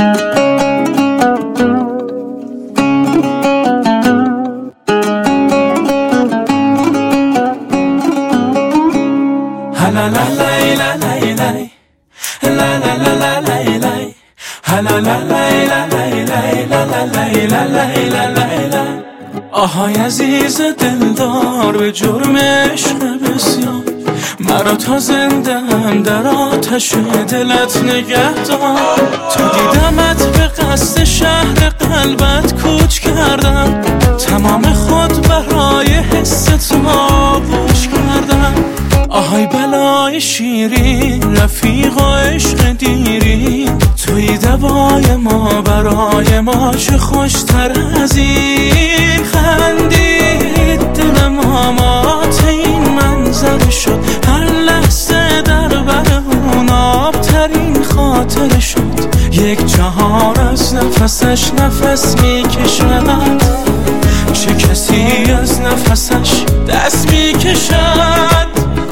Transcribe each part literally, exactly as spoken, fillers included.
آهای عزیز دلدار به جرم عشق بسیار، مرا تا زنده هم در آتش دلت نگه دار. تا دیدمت به قصد شهر قلبت کوچ کردم، تمام خود برای حس تو آغوش کردم. آهای بلای شیرین رفیق و عشق دیرین، توی دوای ما برای ما چه خوشتر از این. خندید دلم آمات این منظر شد، هر لحظه در بر اون آبترین خاطر شد. یک جهان از نفسش نفس میکشد، چه کسی از نفسش دست میکشد.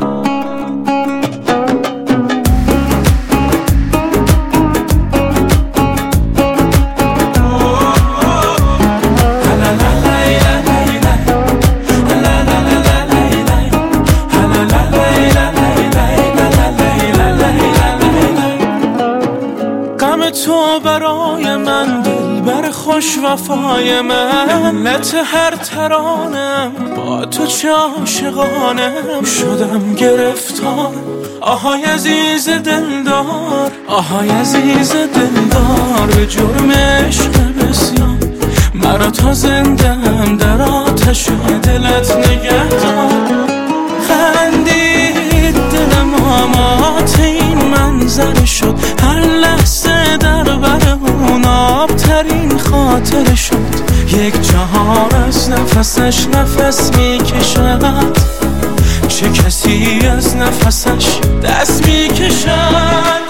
تو برای من دلبر خوش وفای من، علت هر ترانم با تو چه عاشقانم. شدم گرفتار آهای عزیز دلدار، آهای عزیز دلدار به جرم عشق بسیار، مرا تا زنده هم در آتش دلت نگه دار. خندید دلم آمات این منظر شد، هر لحظه در بر اون آبترین خاطر شد. یک جهان از نفسش نفس میکشد، چه کسی از نفسش دست میکشد.